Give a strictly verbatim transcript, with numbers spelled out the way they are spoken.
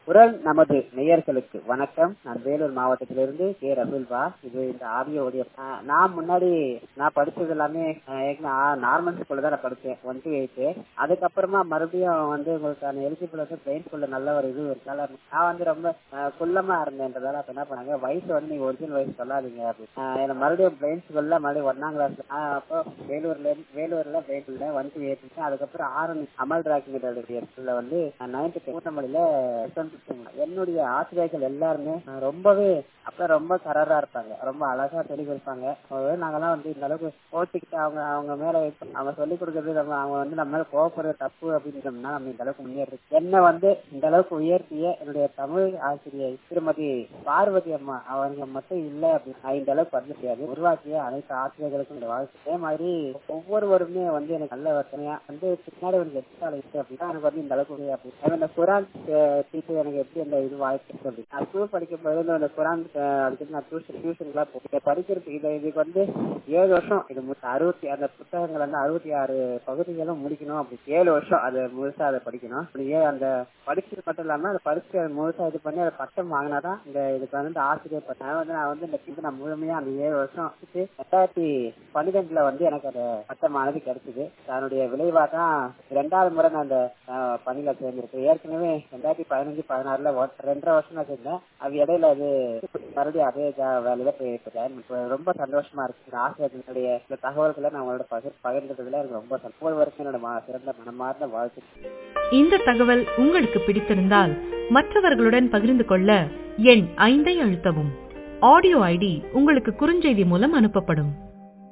குரல் நமது நேயர்களுக்கு வணக்கம். நான் வேலூர் மாவட்டத்திலிருந்து கே ரசூல்பா. இது இந்த ஆடியோ ஒடியோ. நான் முன்னாடி நான் படிச்சது எல்லாமே நார்மல் ஸ்கூல்ல தான் நான் படிச்சேன், ஒன் டு எயித்து. அதுக்கப்புறமா மறுபடியும் வந்து உங்களுக்கான எலிஜிபிள் வந்து பிரெயின் ஸ்கூல்ல நல்ல ஒரு இது இருக்கால. நான் வந்து ரொம்ப குள்ளமா இருந்தேன்றதால அப்ப என்ன பண்ணாங்க, வயசு வந்து நீங்க ஒரிஜினல் வயசு சொல்லாதீங்க அப்படின்னு மறுபடியும் பிரெயின் ஸ்கூல்ல மறுபடியும் ஒன்னாம் கிளாஸ் அப்போ வேலூர்ல வேலூர்ல பிரெயின் ஒன் டு எயிட். அதுக்கப்புறம் ஆரன் அமல் ராக்கிங்கிற ஸ்கூல்ல வந்து நைன்த் பூந்தமல்லியில என்னுடைய ஆசிரியர்கள் எல்லாருமே ரொம்பவே அப்ப ரொம்ப கரரா இருப்பாங்க, ரொம்ப அழகா சொல்லி கொடுப்பாங்க. நாங்கெல்லாம் வந்து இந்த அளவுக்கு போட்டிக்கிட்டு அவங்க அவங்க மேல அவங்க சொல்லிக் கொடுக்கறது நம்ம அவங்க வந்து நம்ம மேல கோவப்படுறது தப்பு அப்படின்றோம்னா நம்ம இந்த அளவுக்கு முன்னேறி என்ன வந்து இந்த அளவுக்கு உயர்த்திய என்னுடைய தமிழ் ஆசிரியை திருமதி பார்வதி அம்மா அவங்க மட்டும் இல்ல அப்படின்னு இந்த அளவுக்கு வந்து முடியாது. உருவாக்கிய அனைத்து ஆசிரியர்களுக்கும் இந்த வாழ்க்கை. அதே மாதிரி ஒவ்வொருவருமே வந்து எனக்கு நல்ல வசனையா வந்து பின்னாடி ஒரு எதிர்காலம் இருக்கு அப்படின்னா எனக்கு வந்து இந்த அளவுக்கு அப்படி இந்த குரான் டீச்சர் எனக்கு எப்படி அந்த இது வாய்ப்பு அப்படி நான் ஸ்கூல் படிக்கும் போது அந்த குரான் அதுக்கு நான் டியூஷன் டியூஷன்லாம் போய் படிக்கிறதுக்கு இதை இதுக்கு வந்து ஏழு வருஷம் இது அறுபத்தி அந்த புத்தகங்கள் வந்து அறுபத்தி ஆறு பகுதிகளும் முடிக்கணும். அப்படி ஏழு வருஷம் அதை முழுசா அதை படிக்கணும். அப்படியே அந்த படிச்சது மட்டும் இல்லாம அதை படிச்சு முழுசா இது பண்ணி அதை பட்டம் வாங்கினாதான் இந்த இதுக்கு வந்து ஆசிரியர் பட்டம் வந்து நான் வந்து இந்த நான் முழுமையா அந்த ஏழு வருஷம் ரெண்டாயிரத்தி பன்னிரெண்டுல வந்து எனக்கு அந்த பட்டமானது கிடைச்சது. அதனுடைய விளைவா தான் ரெண்டாவது முறை நான் அந்த பணியில சேர்ந்திருக்கேன். ஏற்கனவே ரெண்டாயிரத்தி பதினஞ்சு பதினாறுல ரெண்டரை வருஷம் நான் சேர்ந்தேன். அது இடையில அது மறுபடியும் அதே வேலையில போய் ரொம்ப சந்தோஷமா இருக்கு. ஆசிரியர்களுடைய இந்த தகவல்களை நான் உங்களோட பகிர் பகிர்ந்ததுல எனக்கு ரொம்ப சந்தோஷம். வரைக்கும் என்னோட சிறந்த மனமார்ந்த வாழ்த்து. இந்த தகவல் உங்களுக்கு பிடித்திருந்தால் மற்றவர்களுடன் பகிர்ந்து கொள்ள எண் ஐந்தை அழுத்தவும். ஆடியோ ஐடி உங்களுக்கு குறுஞ்செய்தி மூலம் அனுப்பப்படும்.